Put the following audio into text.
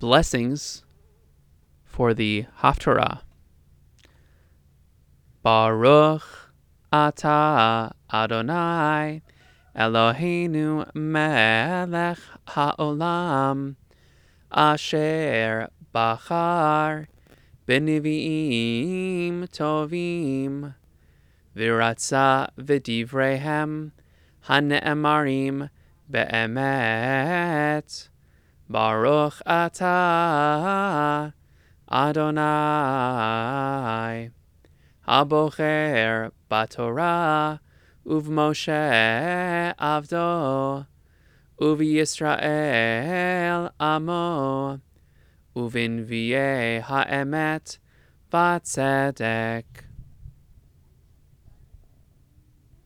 blessings for the Haftarah. Baruch atah Adonai Eloheinu melech haolam asher bachar b'nevi'im tovim v'ratza v'divreihem hane'emarim be'emet. Baruch atah Adonai Habocher Batorah Uv'Moshe Avdo Uv'Yisrael Amo Uv'Invi'ei Ha'emet V'Tzedek.